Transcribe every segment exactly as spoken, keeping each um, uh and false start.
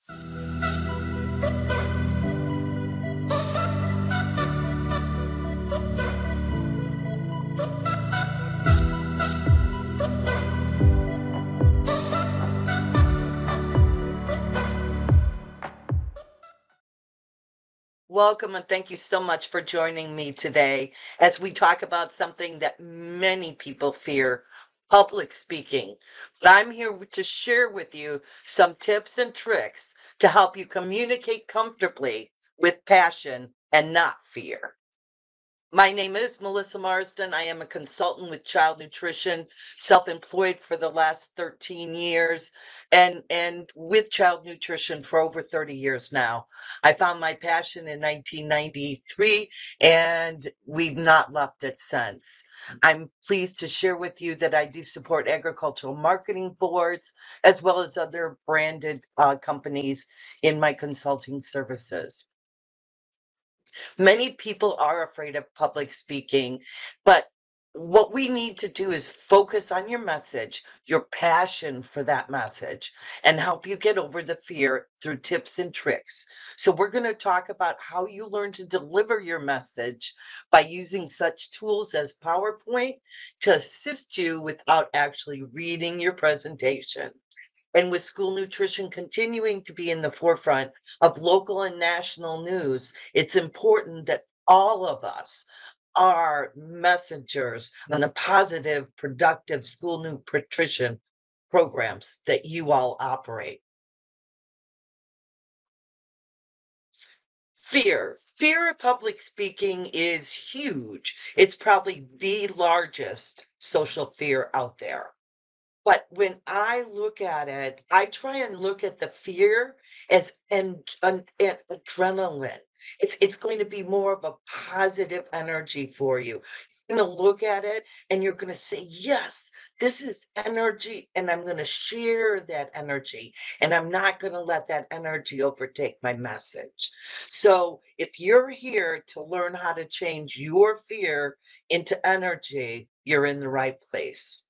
Welcome and thank you so much for joining me today as we talk about something that many people fear, public speaking. But I'm here to share with you some tips and tricks to help you communicate comfortably with passion and not fear. My name is Melissa Marsden. I am a consultant with child nutrition, self-employed for the last thirteen years, and and with child nutrition for over thirty years now. I found my passion in nineteen ninety-three, and we've not left it since. I'm pleased to share with you that I do support agricultural marketing boards as well as other branded uh, companies in my consulting services. Many people are afraid of public speaking, but what we need to do is focus on your message, your passion for that message, and help you get over the fear through tips and tricks. So, we're going to talk about how you learn to deliver your message by using such tools as PowerPoint to assist you without actually reading your presentation. And with school nutrition continuing to be in the forefront of local and national news, it's important that all of us are messengers on the positive, productive school nutrition programs that you all operate. Fear. Fear of public speaking is huge. It's probably the largest social fear out there. But when I look at it, I try and look at the fear as an, an, an adrenaline. It's it's going to be more of a positive energy for you. You're going to look at it and you're going to say, yes, this is energy, and I'm going to share that energy, and I'm not going to let that energy overtake my message. So if you're here to learn how to change your fear into energy, you're in the right place.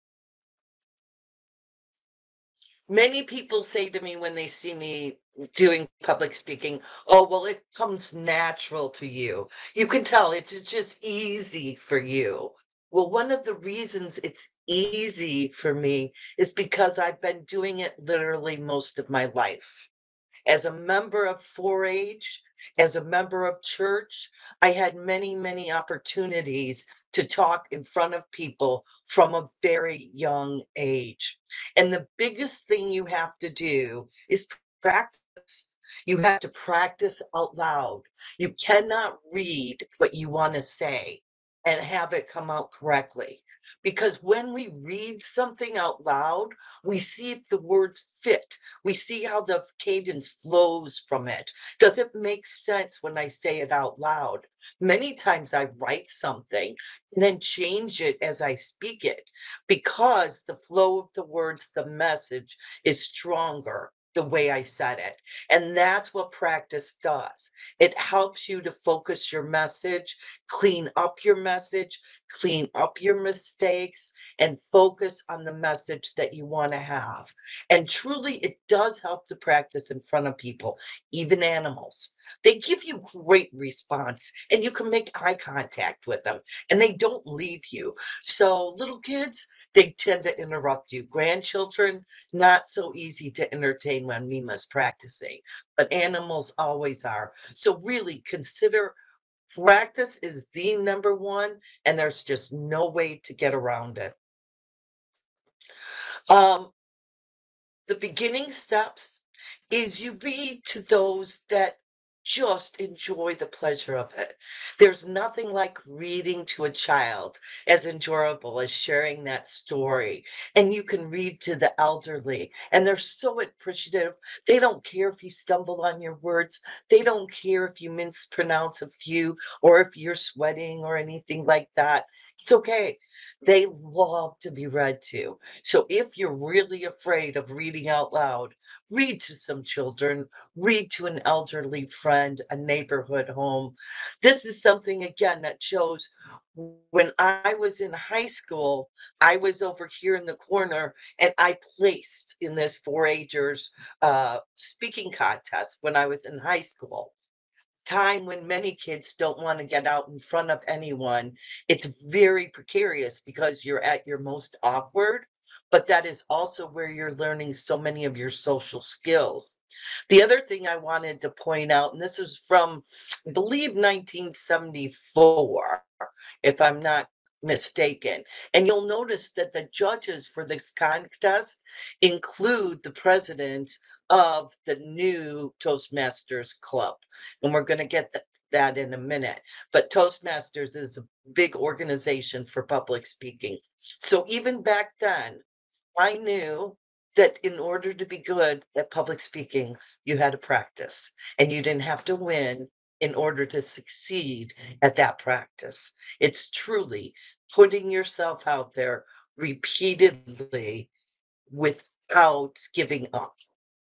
Many people say to me when they see me doing public speaking, "Oh, well, it comes natural to you. You can tell it's it's just easy for you." Well, one of the reasons it's easy for me is because I've been doing it literally most of my life. As a member of four H, as a member of church, I had many, many opportunities to talk in front of people from a very young age. And the biggest thing you have to do is practice. You have to practice out loud. You cannot read what you want to say and have it come out correctly. Because when we read something out loud, we see if the words fit. We see how the cadence flows from it. Does it make sense when I say it out loud? Many times I write something and then change it as I speak it because the flow of the words, the message is stronger the way I said it. And that's what practice does. It helps you to focus your message, clean up your message, clean up your mistakes, and focus on the message that you want to have. And truly, it does help to practice in front of people, even animals. They give you great response, and you can make eye contact with them, and they don't leave you. So, little kids, they tend to interrupt you. Grandchildren, not so easy to entertain when Mima's practicing, but animals always are. So, really consider practice is the number one, and there's just no way to get around it. Um, the beginning steps is you read to those that just enjoy the pleasure of it. There's nothing like reading to a child as enjoyable as sharing that story. And you can read to the elderly, and they're so appreciative. They don't care if you stumble on your words, they don't care if you mispronounce a few or if you're sweating or anything like that. It's okay. They love to be read to. So if you're really afraid of reading out loud, read to some children, read to an elderly friend, a neighborhood home. This is something, again, that shows When I was in high school, I was over here in the corner and I placed in this four-H'ers, uh, speaking contest when I was in high school. Time when many kids don't wanna get out in front of anyone. It's very precarious because you're at your most awkward, but that is also where you're learning so many of your social skills. The other thing I wanted to point out, and this is from, I believe nineteen seventy-four, if I'm not mistaken, and you'll notice that the judges for this contest include the president of the new Toastmasters Club, and we're gonna get th that in a minute, but Toastmasters is a big organization for public speaking. So even back then, I knew that in order to be good at public speaking, you had to practice, and you didn't have to win in order to succeed at that practice. It's truly putting yourself out there repeatedly without giving up.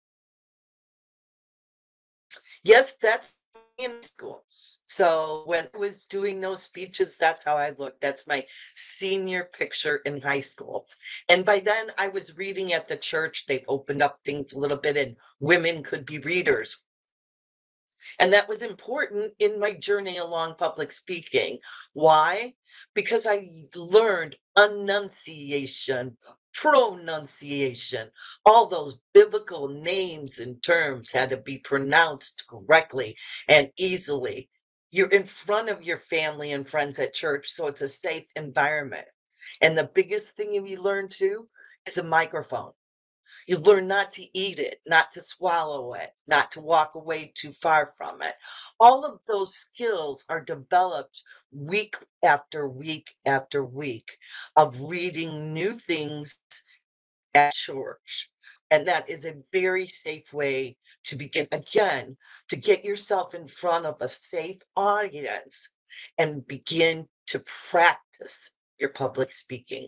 Yes, that's in school. So when I was doing those speeches, that's how I looked. That's my senior picture in high school. And by then I was reading at the church. They've opened up things a little bit and women could be readers. And that was important in my journey along public speaking. Why? Because I learned enunciation, pronunciation, all those biblical names and terms had to be pronounced correctly and easily. You're in front of your family and friends at church, so it's a safe environment. And the biggest thing you learn too is a microphone. You learn not to eat it, not to swallow it, not to walk away too far from it. All of those skills are developed week after week after week of reading new things at church. And that is a very safe way to begin, again, to get yourself in front of a safe audience and begin to practice your public speaking.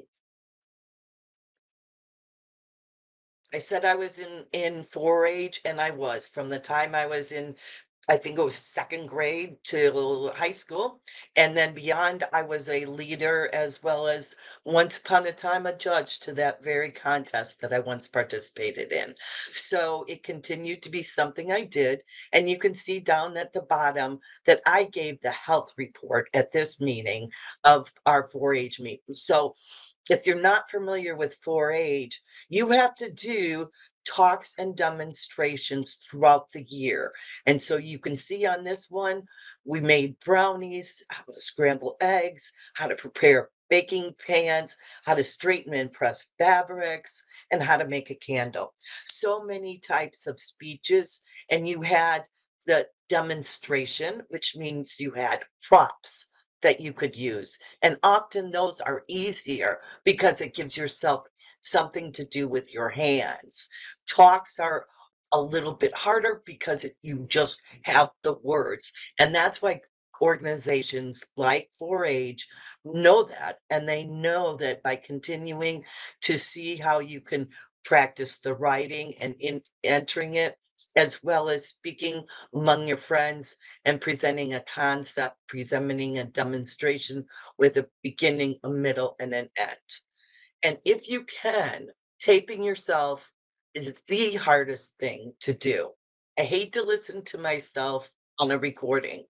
I said I was in in four-H, and I was from the time I was in, I think it was second grade till high school, and then beyond, I was a leader as well as once upon a time a judge to that very contest that I once participated in. So it continued to be something I did, and you can see down at the bottom that I gave the health report at this meeting of our four-H meeting. So if you're not familiar with four-H, you have to do talks and demonstrations throughout the year. And so you can see on this one, we made brownies, how to scramble eggs, how to prepare baking pans, how to straighten and press fabrics, and how to make a candle. So many types of speeches. And you had the demonstration, which means you had props that you could use. And often those are easier because it gives yourself something to do with your hands. Talks are a little bit harder because it, you just have the words. And that's why organizations like four-H know that. And they know that by continuing to see how you can practice the writing and in entering it, as well as speaking among your friends and presenting a concept, presenting a demonstration with a beginning, a middle, and an end. And if you can, taping yourself is the hardest thing to do. I hate to listen to myself on a recording.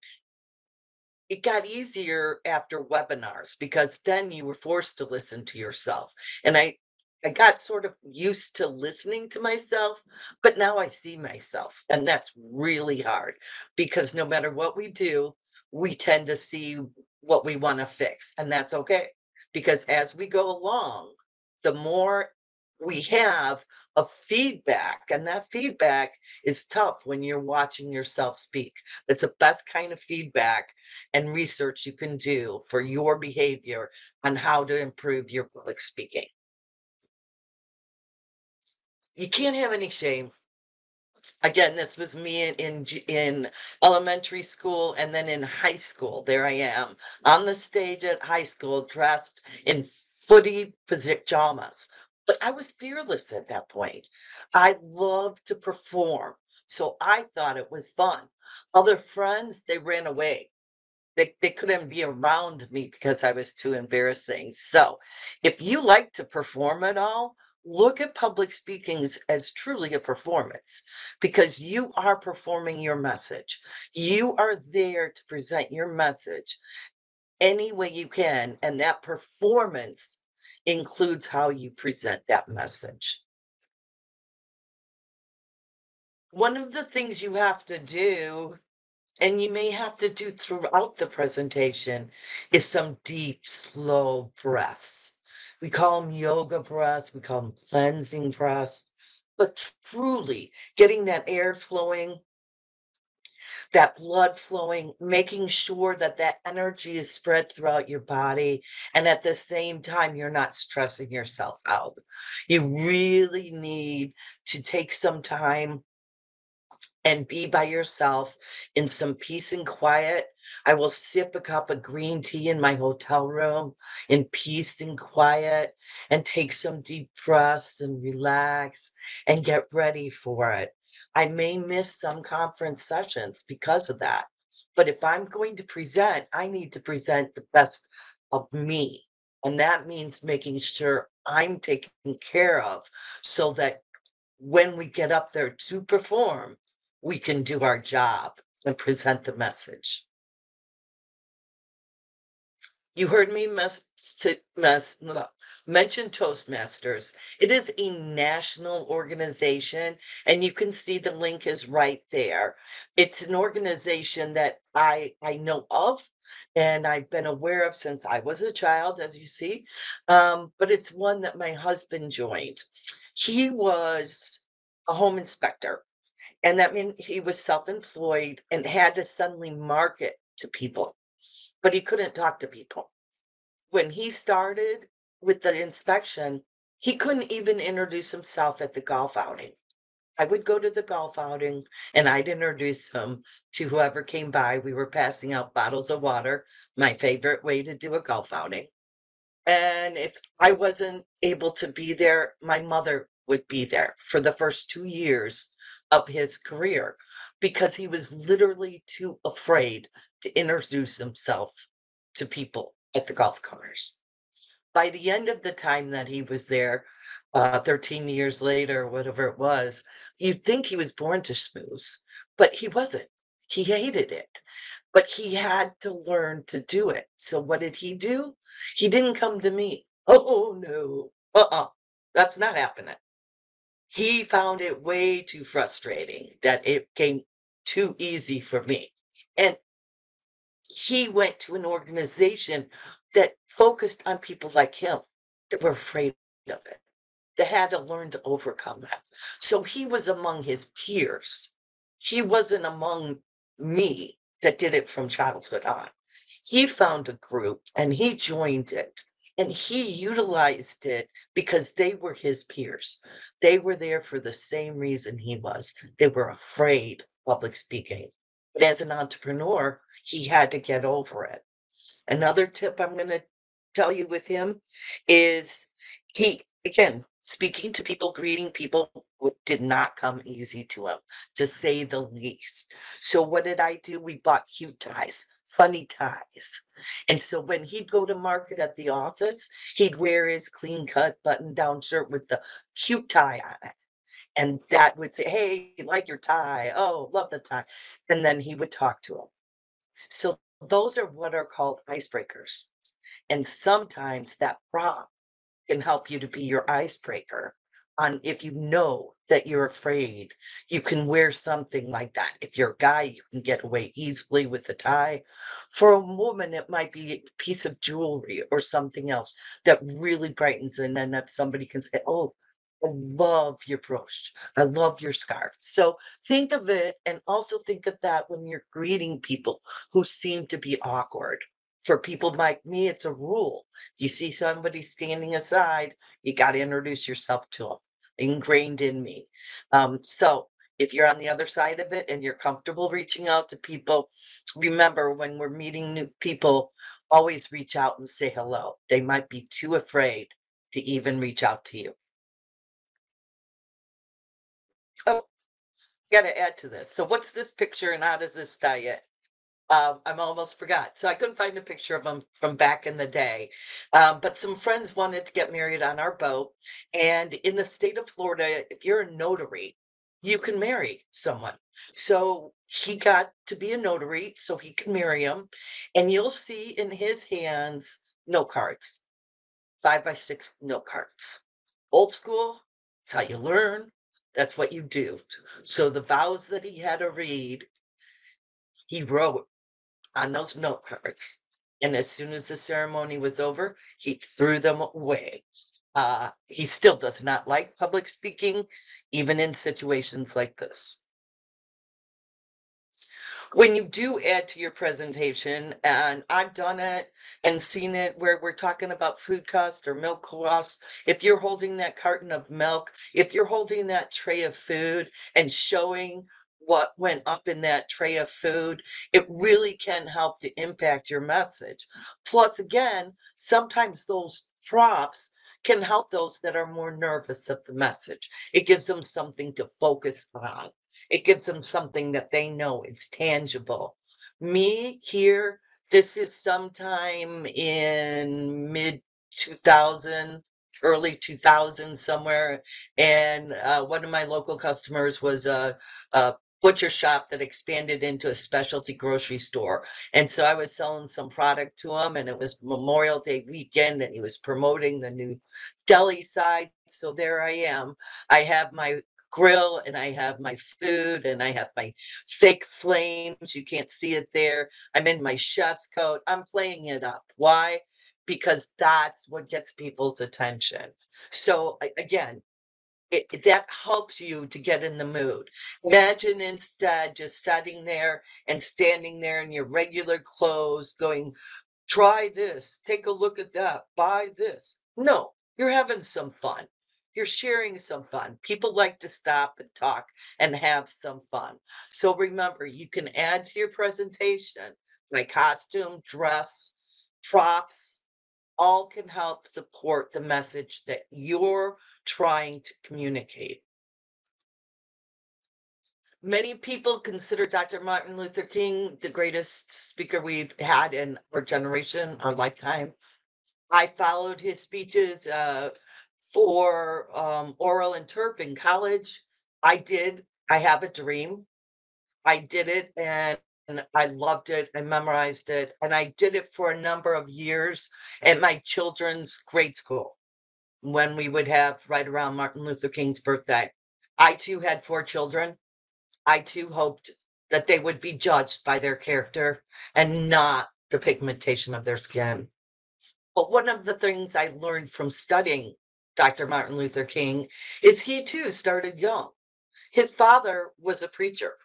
It got easier after webinars because then you were forced to listen to yourself. And I I got sort of used to listening to myself, but now I see myself. And that's really hard because no matter what we do, we tend to see what we want to fix. And that's okay. Because as we go along, the more we have of feedback, and that feedback is tough when you're watching yourself speak. It's the best kind of feedback and research you can do for your behavior on how to improve your public speaking. You can't have any shame. Again, this was me in in, j- in elementary school and then in high school. There I am on the stage at high school dressed in footy pajamas. But I was fearless at that point. I loved to perform. So I thought it was fun. Other friends, they ran away. They they couldn't be around me because I was too embarrassing. So, if you like to perform at all, look at public speaking as, as truly a performance because you are performing your message. You are there to present your message any way you can, and that performance includes how you present that message. One of the things you have to do, and you may have to do throughout the presentation, is some deep, slow breaths. We call them yoga breaths, we call them cleansing breaths, but truly getting that air flowing, that blood flowing, making sure that that energy is spread throughout your body, and at the same time, you're not stressing yourself out. You really need to take some time and be by yourself in some peace and quiet. I will sip a cup of green tea in my hotel room in peace and quiet and take some deep breaths and relax and get ready for it. I may miss some conference sessions because of that. But if I'm going to present, I need to present the best of me. And that means making sure I'm taken care of so that when we get up there to perform, we can do our job and present the message. You heard me mess, si- mess, blah, mention Toastmasters. It is a national organization, and you can see the link is right there. It's an organization that I I know of, and I've been aware of since I was a child, as you see. Um, but it's one that my husband joined. He was a home inspector. And that meant he was self-employed and had to suddenly market to people, but he couldn't talk to people. When he started with the inspection, he couldn't even introduce himself at the golf outing. I would go to the golf outing and I'd introduce him to whoever came by. We were passing out bottles of water, my favorite way to do a golf outing. And if I wasn't able to be there, my mother would be there for the first two years of his career because he was literally too afraid to introduce himself to people at the golf course. By the end of the time that he was there, uh, thirteen years later, whatever it was, you'd think he was born to schmooze, but he wasn't. He hated it, but he had to learn to do it. So what did he do? He didn't come to me. Oh, no. Uh-uh. That's not happening. He found it way too frustrating that it came too easy for me. And he went to an organization that focused on people like him that were afraid of it, that had to learn to overcome that. So he was among his peers. He wasn't among me that did it from childhood on. He found a group and he joined it and he utilized it because they were his peers. They were there for the same reason he was. They were afraid of public speaking. But as an entrepreneur, he had to get over it. Another tip I'm going to tell you with him is he, again, speaking to people, greeting people w- did not come easy to him, to say the least. So, what did I do? We bought cute ties, funny ties. And so, when he'd go to market at the office, he'd wear his clean cut button down shirt with the cute tie on it. And that would say, "Hey, like your tie. Oh, love the tie." And then he would talk to him. So those are what are called icebreakers. And sometimes that prompt can help you to be your icebreaker on if you know that you're afraid, you can wear something like that. If you're a guy, you can get away easily with a tie. For a woman, it might be a piece of jewelry or something else that really brightens and then that somebody can say, "Oh, I love your brooch. I love your scarf." So think of it and also think of that when you're greeting people who seem to be awkward. For people like me, it's a rule. If you see somebody standing aside, you got to introduce yourself to them. Ingrained in me. Um, so if you're on the other side of it and you're comfortable reaching out to people, remember when we're meeting new people, always reach out and say hello. They might be too afraid to even reach out to you. Oh, got to add to this. So what's this picture and how does this tie in? Um, I'm almost forgot. So I couldn't find a picture of him from back in the day. Um, but some friends wanted to get married on our boat. And in the state of Florida, if you're a notary, you can marry someone. So he got to be a notary so he could marry him. And you'll see in his hands note cards, five by six note cards. Old school, it's how you learn. That's what you do. So the vows that he had to read, he wrote on those note cards. And as soon as the ceremony was over, he threw them away. Uh, he still does not like public speaking, even in situations like this. When you do add to your presentation, and I've done it and seen it where we're talking about food cost or milk cost, if you're holding that carton of milk, if you're holding that tray of food and showing what went up in that tray of food, it really can help to impact your message. Plus, again, sometimes those props can help those that are more nervous of the message. It gives them something to focus on. It gives them something that they know it's tangible. Me here, this is sometime in mid two thousand, early two thousand somewhere, and uh, one of my local customers was a, a butcher shop that expanded into a specialty grocery store. And so I was selling some product to him, and it was Memorial Day weekend, and he was promoting the new deli side. So there I am. I have my grill and I have my food and I have my fake flames. You can't see it there. I'm in my chef's coat. I'm playing it up. Why? Because that's what gets people's attention. So a- again, it, it- that helps you to get in the mood. Imagine instead just sitting there and standing there in your regular clothes going, try this, take a look at that, buy this. No, you're having some fun. You're sharing some fun. People like to stop and talk and have some fun. So remember, you can add to your presentation like costume, dress, props, all can help support the message that you're trying to communicate. Many people consider Doctor Martin Luther King the greatest speaker we've had in our generation, our lifetime. I followed his speeches, uh, for, um, oral interp in college. I did. I have a dream. I did it, and I loved it. I memorized it, and I did it for a number of years at my children's grade school when we would have right around Martin Luther King's birthday. I too had four children. I too hoped that they would be judged by their character and not the pigmentation of their skin. But one of the things I learned from studying Doctor Martin Luther King is he too started young. His father was a preacher.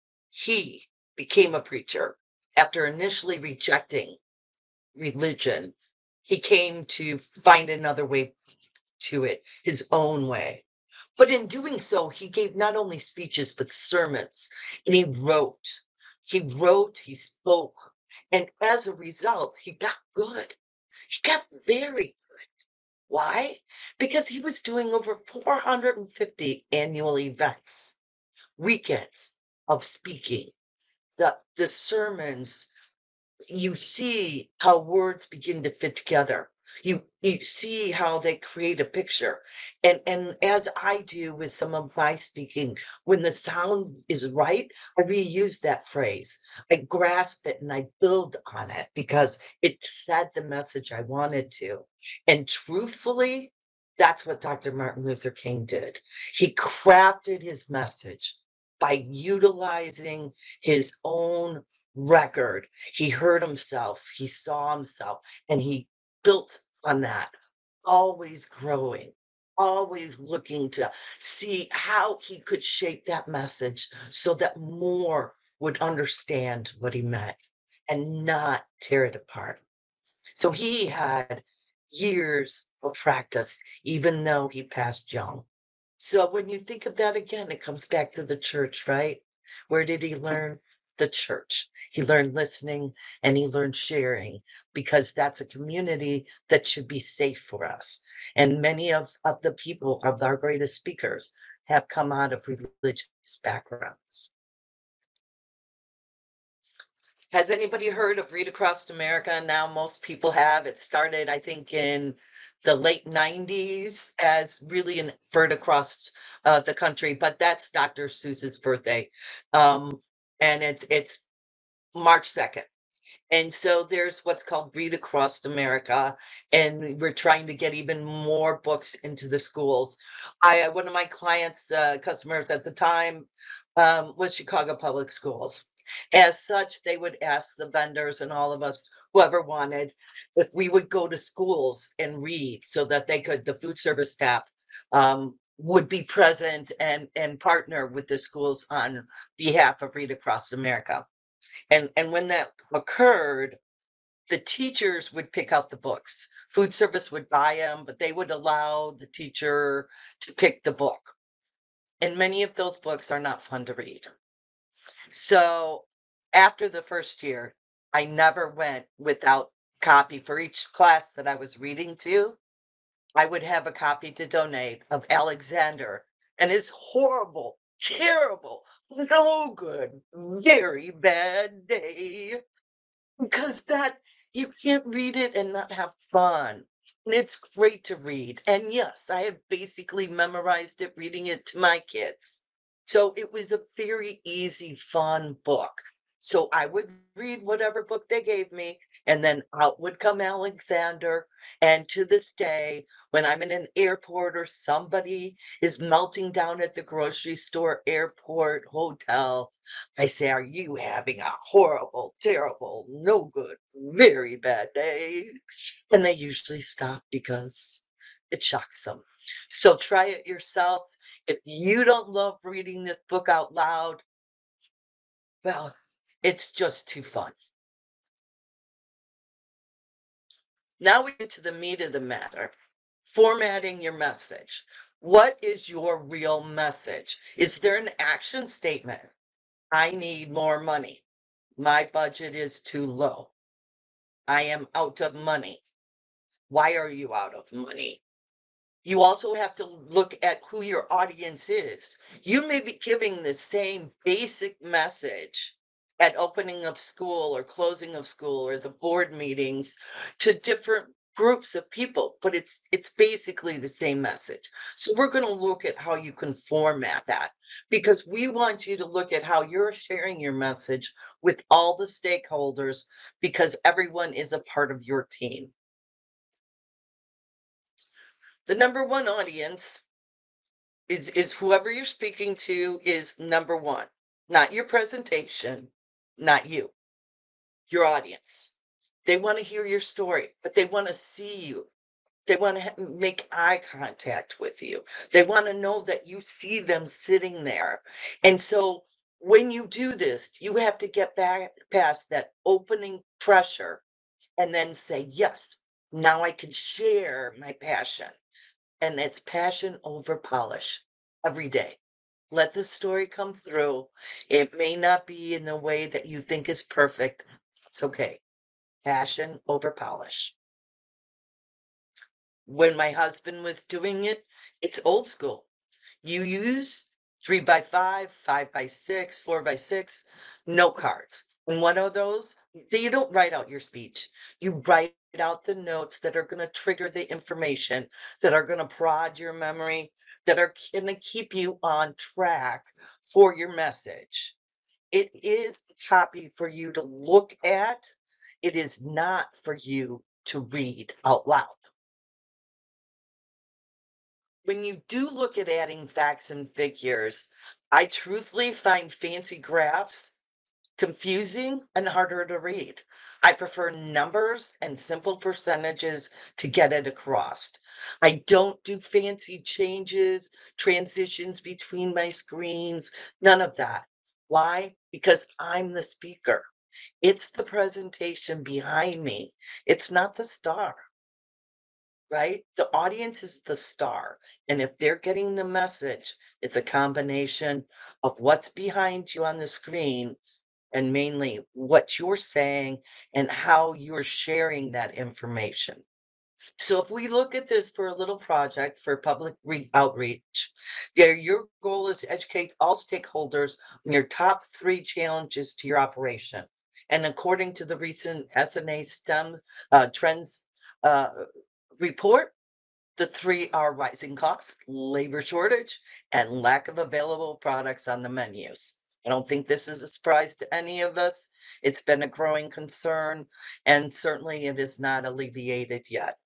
He became a preacher after initially rejecting religion. He came to find another way to it, his own way. But in doing so, he gave not only speeches, but sermons, and he wrote. He wrote, he spoke, and as a result, he got good. He got very Why? Because he was doing over four hundred fifty annual events, weekends of speaking, the the sermons. You see how words begin to fit together. You you see how they create a picture. And and as I do with some of my speaking, when the sound is right, I reuse that phrase. I grasp it and I build on it because it said the message I wanted to. And truthfully, that's what Doctor Martin Luther King did. He crafted his message by utilizing his own record. He heard himself, he saw himself, and he built on that, always growing, always looking to see how he could shape that message so that more would understand what he meant and not tear it apart. So he had years of practice, even though he passed young. So when you think of that again, it comes back to the church, right? Where did he learn? The church. He learned listening and he learned sharing because that's a community that should be safe for us. And many of, of the people of our greatest speakers have come out of religious backgrounds. Has anybody heard of Read Across America? Now most people have. It started, I think, in the late nineties as really an effort across uh, the country, but that's Doctor Seuss's birthday. Um, and it's it's March second. And so there's what's called Read Across America, and we're trying to get even more books into the schools. I uh, one of my clients, uh, customers at the time, um, was Chicago Public Schools. As such, they would ask the vendors and all of us, whoever wanted, if we would go to schools and read so that they could, the food service staff, um, would be present and and partner with the schools on behalf of Read Across America. And and when that occurred, the teachers would pick out the books. Food service would buy them, but they would allow the teacher to pick the book. And many of those books are not fun to read. So after the first year, I never went without copy for each class that I was reading to. I would have a copy to donate of Alexander and his horrible, terrible, no good, very bad day. Because that you can't read it and not have fun. And it's great to read. And yes, I have basically memorized it, reading it to my kids. So it was a very easy, fun book. So I would read whatever book they gave me, and then out would come Alexander. And to this day, when I'm in an airport or somebody is melting down at the grocery store, airport, hotel, I say, "Are you having a horrible, terrible, no good, very bad day?" And they usually stop because it shocks them. So try it yourself. If you don't love reading this book out loud, well, it's just too fun. Now we get to the meat of the matter, formatting your message. What is your real message? Is there an action statement? I need more money. My budget is too low. I am out of money. Why are you out of money? You also have to look at who your audience is. You may be giving the same basic message at opening of school or closing of school or the board meetings to different groups of people, but it's it's basically the same message. So we're going to look at how you can format that because we want you to look at how you're sharing your message with all the stakeholders because everyone is a part of your team. The number one audience is is whoever you're speaking to is number one, not your presentation, not you, your audience. They want to hear your story, but they want to see you. They want to make eye contact with you. They want to know that you see them sitting there. And so when you do this, you have to get back past that opening pressure and then say, yes, now I can share my passion. And it's passion over polish every day. Let the story come through. It may not be in the way that you think is perfect. It's okay. Passion over polish. When my husband was doing it, it's old school. You use three by five, five by six, four by six, no cards. And what are those? That you don't write out your speech. You write out the notes that are going to trigger the information, that are going to prod your memory, that are going to keep you on track for your message. It is copy for you to look at. It is not for you to read out loud. When you do look at adding facts and figures, I truthfully find fancy graphs confusing and harder to read. I prefer numbers and simple percentages to get it across. I don't do fancy changes, transitions between my screens, none of that. Why? Because I'm the speaker. It's the presentation behind me. It's not the star. Right? The audience is the star, and if they're getting the message, it's a combination of what's behind you on the screen and mainly what you're saying and how you're sharing that information. So if we look at this for a little project for public re- outreach, there your goal is to educate all stakeholders on your top three challenges to your operation. And according to the recent S N A STEM uh, trends uh, report, the three are rising costs, labor shortage, and lack of available products on the menus. I don't think this is a surprise to any of us. It's been a growing concern, and certainly it is not alleviated yet.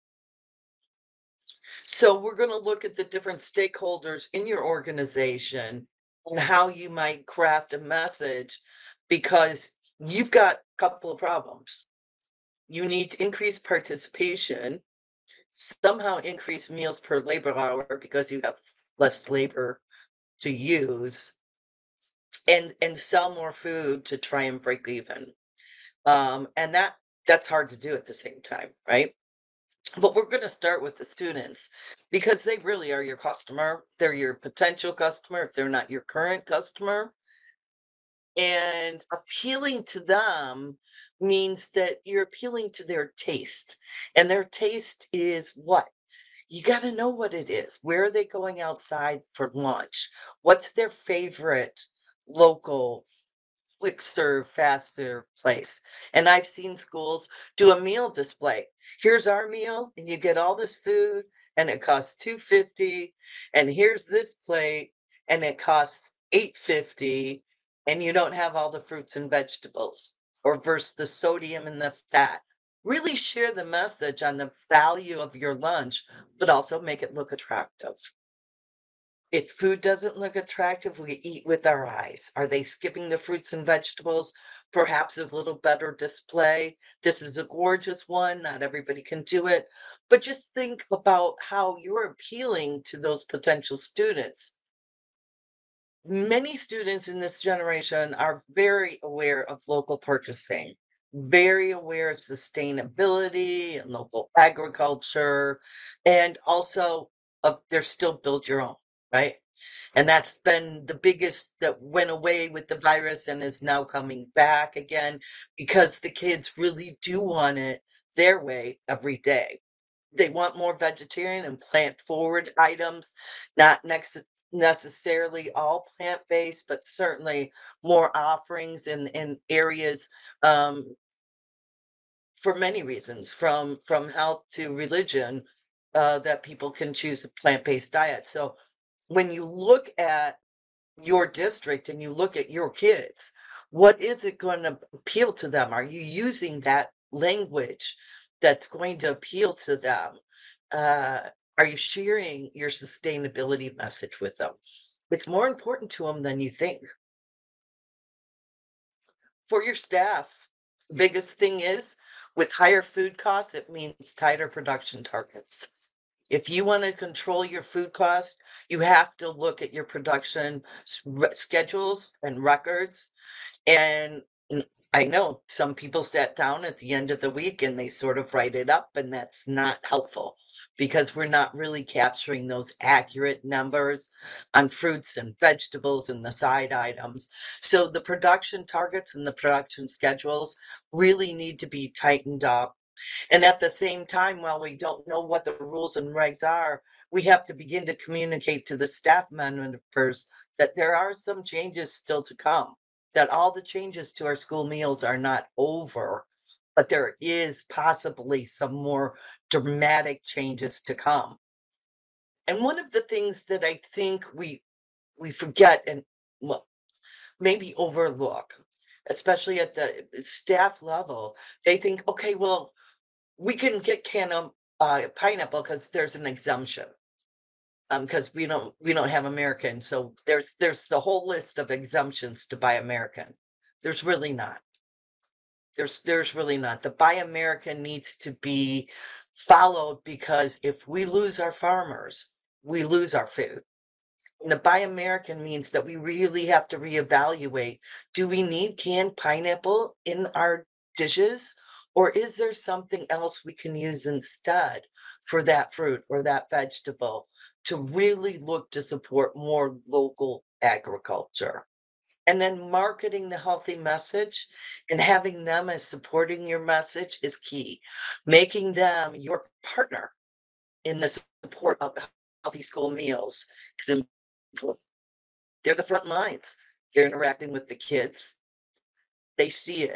So, we're going to look at the different stakeholders in your organization and how you might craft a message because you've got a couple of problems. You need to increase participation, somehow increase meals per labor hour because you have less labor to use, and and sell more food to try and break even. Um, and that that's hard to do at the same time, right? But we're going to start with the students because they really are your customer. They're your potential customer if they're not your current customer. And appealing to them means that you're appealing to their taste. And their taste is what? You gotta know what it is. Where are they going outside for lunch? What's their favorite local quick serve, fast serve place? And I've seen schools do a meal display. Here's our meal, and you get all this food, and it costs two fifty. And here's this plate, and it costs eight fifty, and you don't have all the fruits and vegetables, or versus the sodium and the fat. Really share the message on the value of your lunch, but also make it look attractive. If food doesn't look attractive, we eat with our eyes. Are they skipping the fruits and vegetables? Perhaps a little better display. This is a gorgeous one. Not everybody can do it. But just think about how you're appealing to those potential students. Many students in this generation are very aware of local purchasing, very aware of sustainability and local agriculture, and also of they're still build your own, right? And that's been the biggest that went away with the virus and is now coming back again because the kids really do want it their way every day. They want more vegetarian and plant forward items, not next necessarily all plant-based, but certainly more offerings in in areas, um, for many reasons, from from health to religion, uh, that people can choose a plant-based diet. So when you look at your district and you look at your kids, what is it gonna appeal to them? Are you using that language that's going to appeal to them? Uh, are you sharing your sustainability message with them? It's more important to them than you think. For your staff, biggest thing is with higher food costs, it means tighter production targets. If you want to control your food cost, you have to look at your production s- re- schedules and records. And n- I know some people sat down at the end of the week and they sort of write it up, and that's not helpful because we're not really capturing those accurate numbers on fruits and vegetables and the side items. So the production targets and the production schedules really need to be tightened up, and at the same time, while we don't know what the rules and regs are, we have to begin to communicate to the staff members that there are some changes still to come, that all the changes to our school meals are not over, but there is possibly some more dramatic changes to come. And one of the things that I think we we forget and well, maybe overlook, especially at the staff level, they think, okay, well, we can get can of, uh, pineapple because there's an exemption, um, because we don't we don't have American, so there's there's the whole list of exemptions to buy American. There's really not. There's there's really not. The Buy American needs to be followed because if we lose our farmers, we lose our food. And the Buy American means that we really have to reevaluate, do we need canned pineapple in our dishes? Or is there something else we can use instead for that fruit or that vegetable to really look to support more local agriculture? And then marketing the healthy message and having them as supporting your message is key. Making them your partner in the support of healthy school meals is important. They're the front lines. They're interacting with the kids. They see it.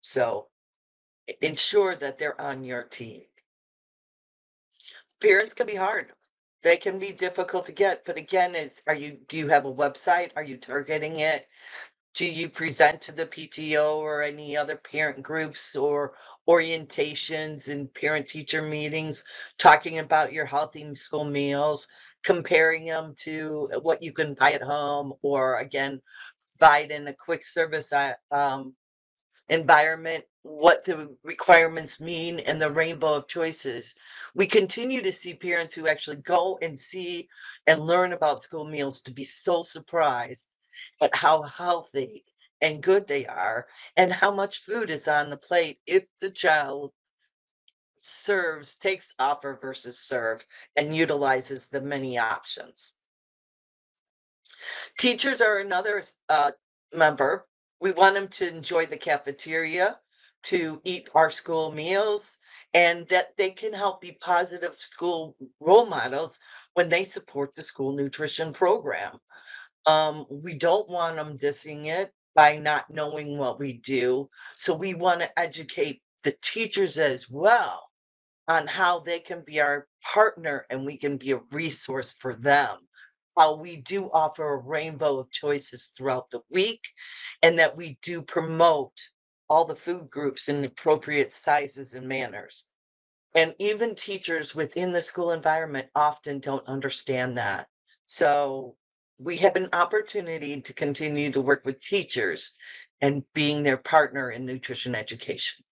So e- ensure that they're on your team. Parents can be hard. They can be difficult to get, but again, it's are you do you have a website? Are you targeting it? Do you present to the P T O or any other parent groups or orientations and parent-teacher meetings talking about your healthy m school meals, comparing them to what you can buy at home, or again, buy it in a quick service, uh, um, environment, what the requirements mean, and the rainbow of choices. We continue to see parents who actually go and see and learn about school meals to be so surprised at how healthy and good they are, and how much food is on the plate if the child serves, takes offer versus serve, and utilizes the many options. Teachers are another uh, member. We want them to enjoy the cafeteria, to eat our school meals, and that they can help be positive school role models when they support the school nutrition program. Um, we don't want them dissing it by not knowing what we do. So we want to educate the teachers as well on how they can be our partner and we can be a resource for them. How we do offer a rainbow of choices throughout the week, and that we do promote all the food groups in appropriate sizes and manners. And even teachers within the school environment often don't understand that. So we have an opportunity to continue to work with teachers and being their partner in nutrition education.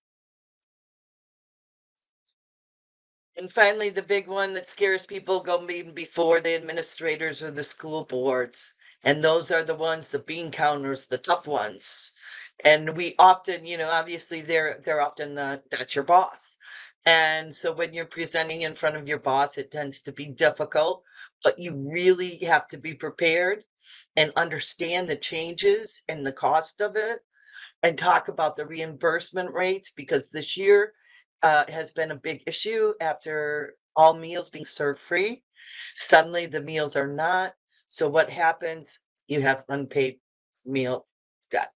And finally, the big one that scares people go even before the administrators or the school boards. And those are the ones, the bean counters, the tough ones. And we often, you know, obviously they're they're often the that's your boss. And so when you're presenting in front of your boss, it tends to be difficult, but you really have to be prepared and understand the changes and the cost of it, and talk about the reimbursement rates, because this year uh, has been a big issue after all meals being served free. Suddenly the meals are not. So what happens? You have unpaid meal debt.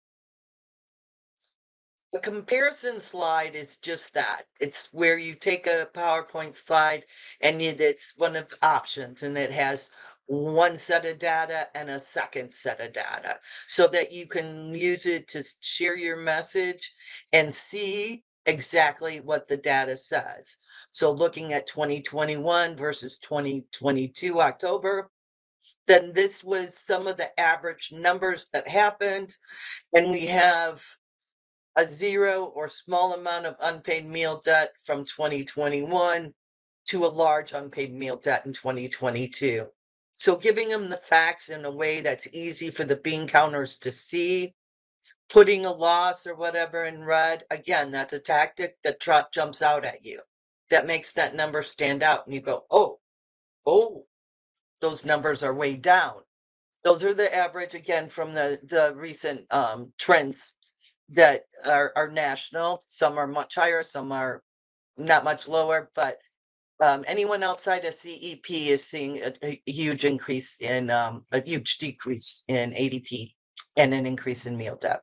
A comparison slide is just that. It's where you take a PowerPoint slide and it, it's one of the options, and it has one set of data and a second set of data so that you can use it to s- share your message and see exactly what the data says. So looking at twenty twenty-one versus twenty twenty-two October, then this was some of the average numbers that happened. And we have a zero or small amount of unpaid meal debt from twenty twenty-one to a large unpaid meal debt in twenty twenty-two. So giving them the facts in a way that's easy for the bean counters to see, putting a loss or whatever in red, again, that's a tactic that tr- jumps out at you. That makes that number stand out, and you go, oh, oh, those numbers are way down. Those are the average, again, from the the recent um, trends that are are national. Some are much higher, some are not much lower, but um, anyone outside of C E P is seeing a, a huge increase in um, a huge decrease in A D P and an increase in meal debt.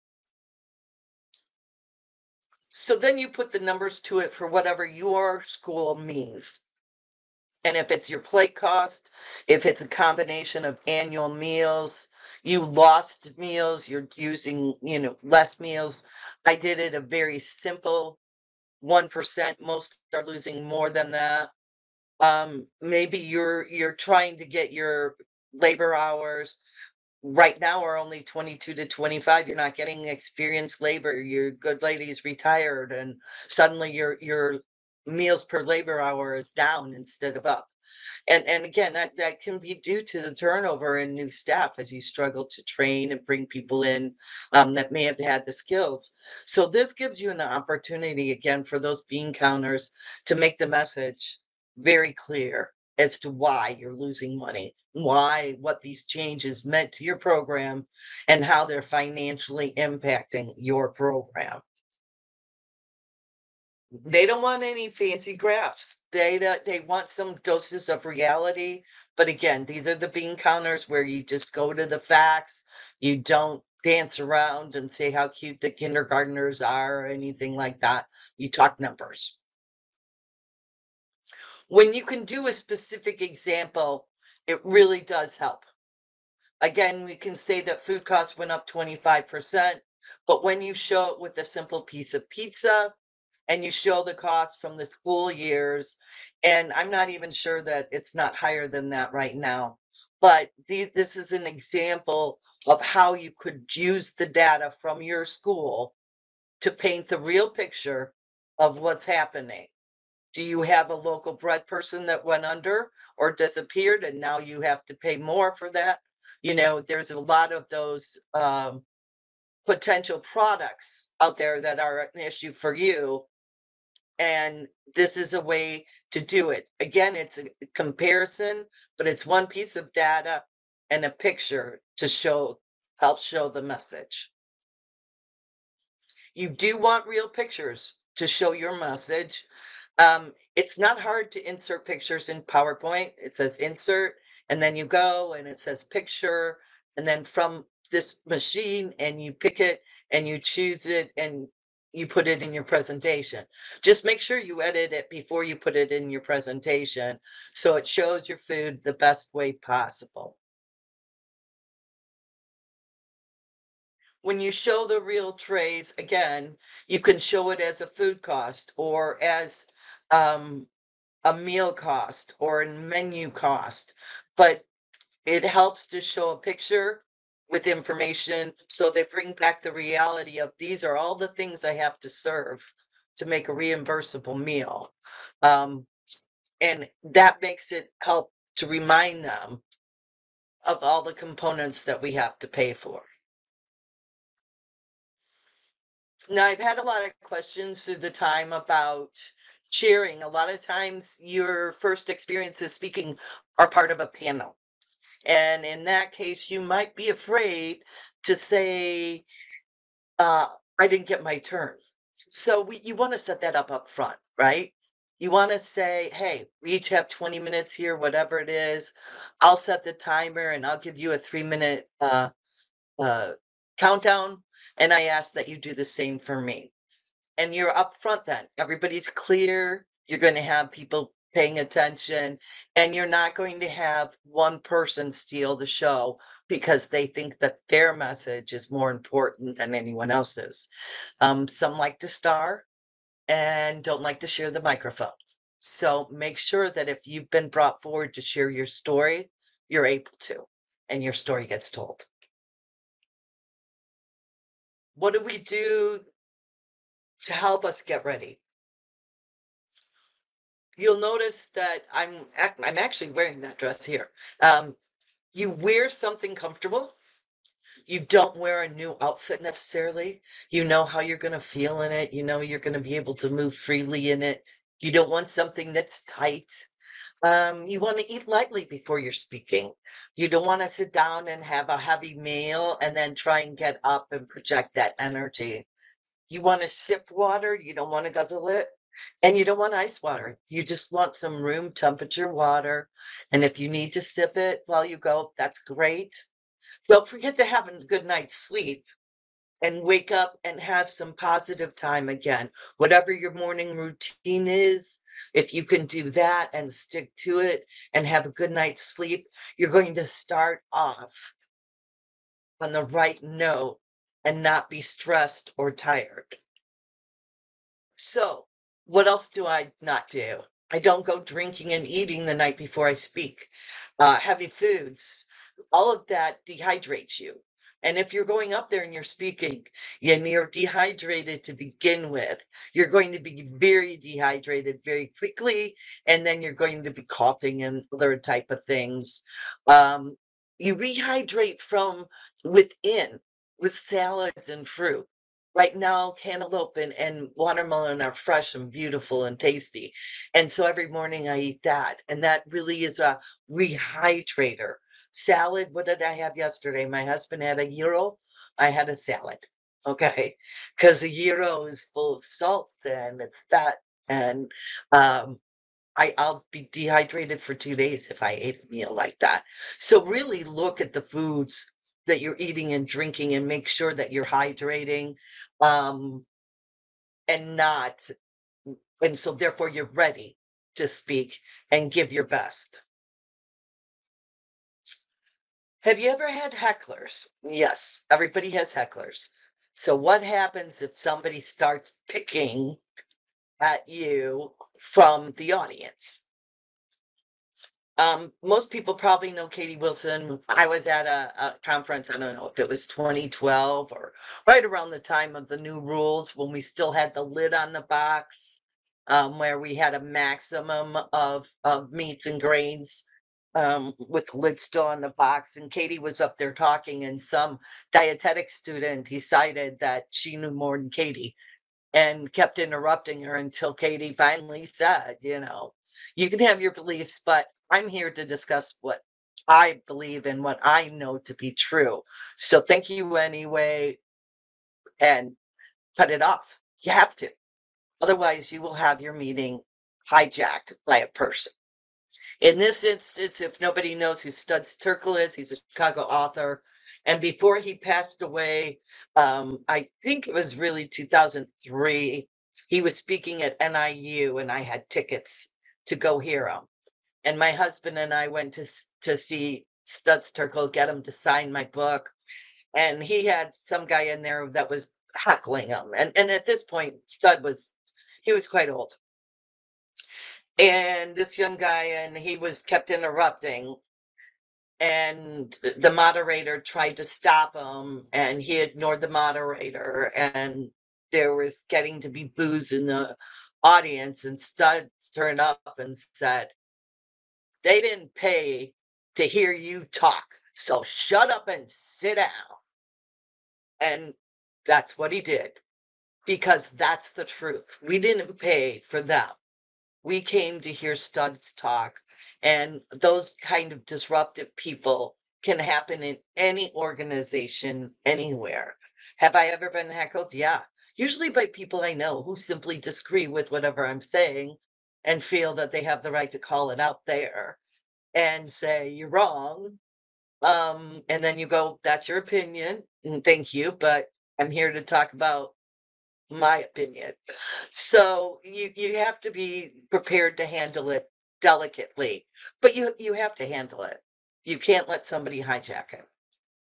So then you put the numbers to it for whatever your school means. And if it's your plate cost, if it's a combination of annual meals, you lost meals, you're using, you know, less meals. I did it a very simple one percent. Most are losing more than that. Um, maybe you're you're trying to get your labor hours right now are only twenty-two to twenty-five. You're not getting experienced labor. Your good lady's retired, and suddenly your your meals per labor hour is down instead of up. And and again, that that can be due to the turnover in new staff as you struggle to train and bring people in um, that may have had the skills. So this gives you an opportunity again for those bean counters to make the message very clear as to why you're losing money, why what these changes meant to your program, and how they're financially impacting your program. They don't want any fancy graphs. They don't they want some doses of reality, but again, these are the bean counters where you just go to the facts. You don't dance around and say how cute the kindergartners are or anything like that. You talk numbers. When you can do a specific example, it really does help. Again, we can say that food costs went up twenty-five percent, but when you show it with a simple piece of pizza and you show the cost from the school years, and I'm not even sure that it's not higher than that right now, but the, this is an example of how you could use the data from your school to paint the real picture of what's happening. Do you have a local bread person that went under or disappeared and now you have to pay more for that? You know, there's a lot of those um, potential products out there that are an issue for you. And this is a way to do it. Again, it's a comparison, but it's one piece of data and a picture to show, help show the message. You do want real pictures to show your message. Um, it's not hard to insert pictures in PowerPoint. It says insert, and then you go and it says picture, and then from this machine, and you pick it and you choose it and you put it in your presentation. Just make sure you edit it before you put it in your presentation so it shows your food the best way possible. When you show the real trays, again, you can show it as a food cost or as um, a meal cost or a menu cost, but it helps to show a picture with information so they bring back the reality of these are all the things I have to serve to make a reimbursable meal. Um, and that makes it help to remind them of all the components that we have to pay for. Now, I've had a lot of questions through the time about sharing. A lot of times, your first experiences speaking are part of a panel. And in that case, you might be afraid to say, uh, I didn't get my turn. So we, you want to set that up up front, right? You want to say, hey, we each have twenty minutes here, whatever it is. I'll set the timer and I'll give you a three minute uh, uh, countdown. And I ask that you do the same for me. And you're upfront then. Everybody's clear. You're going to have people paying attention, and you're not going to have one person steal the show because they think that their message is more important than anyone else's. Um, some like to star and don't like to share the microphone. So make sure that if you've been brought forward to share your story, you're able to, and your story gets told. What do we do to help us get ready? You'll notice that I'm ac- I'm actually wearing that dress here. Um, you wear something comfortable. You don't wear a new outfit necessarily. You know how you're going to feel in it. You know you're going to be able to move freely in it. You don't want something that's tight. Um, you want to eat lightly before you're speaking. You don't want to sit down and have a heavy meal and then try and get up and project that energy. You want to sip water. You don't want to guzzle it. And you don't want ice water. You just want some room temperature water. And if you need to sip it while you go, that's great. Don't forget to have a good night's sleep and wake up and have some positive time again. Whatever your morning routine is, if you can do that and stick to it and have a good night's sleep, you're going to start off on the right note and not be stressed or tired. So, what else do I not do? I don't go drinking and eating the night before I speak. Uh, heavy foods, all of that dehydrates you. And if you're going up there and you're speaking and you're dehydrated to begin with, you're going to be very dehydrated very quickly, and then you're going to be coughing and other type of things. Um, you rehydrate from within with salads and fruit. Right now, cantaloupe and, and watermelon are fresh and beautiful and tasty. And so every morning I eat that. And that really is a rehydrator. Salad, what did I have yesterday? My husband had a gyro. I had a salad. Okay. Because a gyro is full of salt and it's fat. And um, I, I'll be dehydrated for two days if I ate a meal like that. So really look at the foods that you're eating and drinking and make sure that you're hydrating, um, and not and so therefore you're ready to speak and give your best. Have you ever had hecklers? Yes, everybody has hecklers. So what happens if somebody starts picking at you from the audience? Um, most people probably know Katie Wilson. I was at a, a conference, I don't know if it was twenty twelve or right around the time of the new rules when we still had the lid on the box, um, where we had a maximum of, of meats and grains, um, with the lid still on the box. And Katie was up there talking, and some dietetic student decided that she knew more than Katie and kept interrupting her until Katie finally said, you know, you can have your beliefs, but I'm here to discuss what I believe and what I know to be true. So thank you anyway, and cut it off. You have to. Otherwise, you will have your meeting hijacked by a person. In this instance, if nobody knows who Studs Terkel is, he's a Chicago author. And before he passed away, um, I think it was really two thousand three, he was speaking at N I U and I had tickets to go hear him. And my husband and I went to, to see Studs Terkel, get him to sign my book. And he had some guy in there that was heckling him. And, and at this point, Stud was, he was quite old. And this young guy, and he was kept interrupting, and the moderator tried to stop him and he ignored the moderator, and there was getting to be boos in the audience, and Studs turned up and said, they didn't pay to hear you talk, so shut up and sit down. And that's what he did, because that's the truth. We didn't pay for them. We came to hear Studs talk, and those kind of disruptive people can happen in any organization, anywhere. Have I ever been heckled? Yeah. Usually by people I know who simply disagree with whatever I'm saying and feel that they have the right to call it out there and say, you're wrong. Um, and then you go, that's your opinion, and thank you, but I'm here to talk about my opinion. So you you have to be prepared to handle it delicately, but you you have to handle it. You can't let somebody hijack it.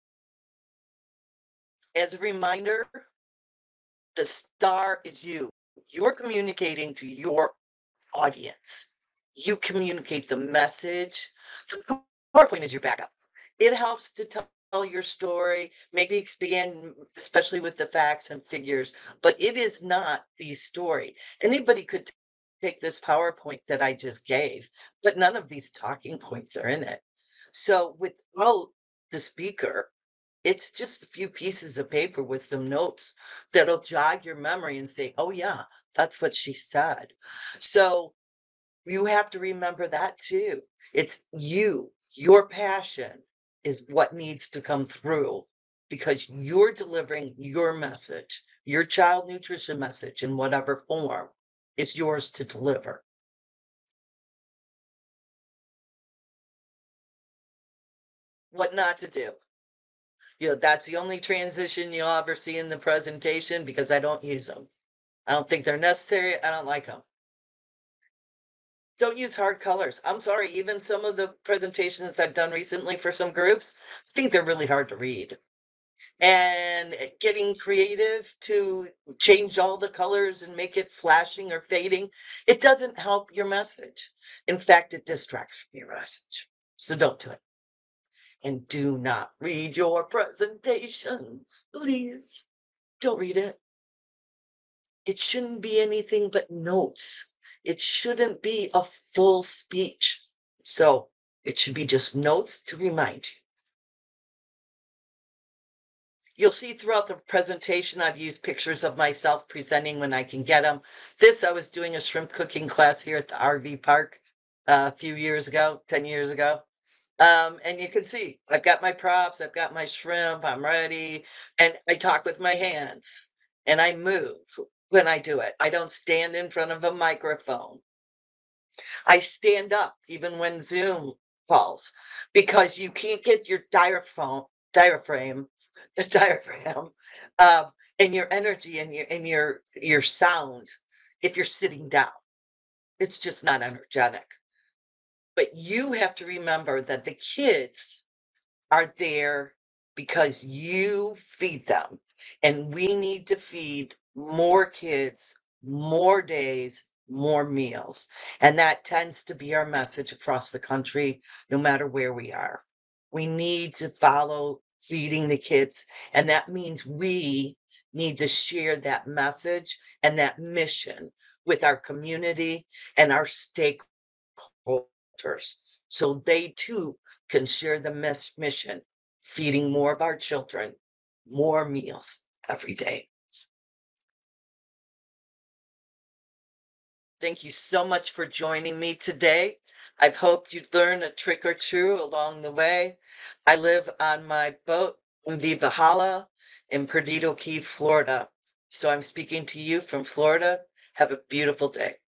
As a reminder, the star is you. You're communicating to your audience. You communicate the message. The PowerPoint is your backup. It helps to tell your story, maybe expand, especially with the facts and figures, but it is not the story. Anybody could t- take this PowerPoint that I just gave, but none of these talking points are in it. So without the speaker, it's just a few pieces of paper with some notes that'll jog your memory and say, oh, yeah, that's what she said. So you have to remember that too. It's you, your passion is what needs to come through because you're delivering your message, your child nutrition message in whatever form is yours to deliver. What not to do. You know, that's the only transition you'll ever see in the presentation because I don't use them. I don't think they're necessary. I don't like them. Don't use hard colors. I'm sorry, even some of the presentations I've done recently for some groups, I think they're really hard to read. And eh, getting creative to change all the colors and make it flashing or fading, it doesn't help your message. In fact, it distracts from your message. So don't do it. And do not read your presentation. Please don't read it. It shouldn't be anything but notes. It shouldn't be a full speech. So it should be just notes to remind you. You'll see throughout the presentation, I've used pictures of myself presenting when I can get them. This, I was doing a shrimp cooking class here at the R V park uh, a few years ago, ten years ago. Um, and you can see I've got my props, I've got my shrimp, I'm ready. And I talk with my hands and I move when I do it. I don't stand in front of a microphone. I stand up even when Zoom calls because you can't get your diaphragm diaphragm, the diaphragm, um, and your energy and your and your your sound if you're sitting down. It's just not energetic. But you have to remember that the kids are there because you feed them. And we need to feed more kids, more days, more meals. And that tends to be our message across the country, no matter where we are. We need to follow feeding the kids. And that means we need to share that message and that mission with our community and our stakeholders so they too can share the miss mission, feeding more of our children, more meals every day. Thank you so much for joining me today. I've hoped you'd learn a trick or two along the way. I live on my boat in Viva Hala in Perdido Key, Florida. So I'm speaking to you from Florida. Have a beautiful day.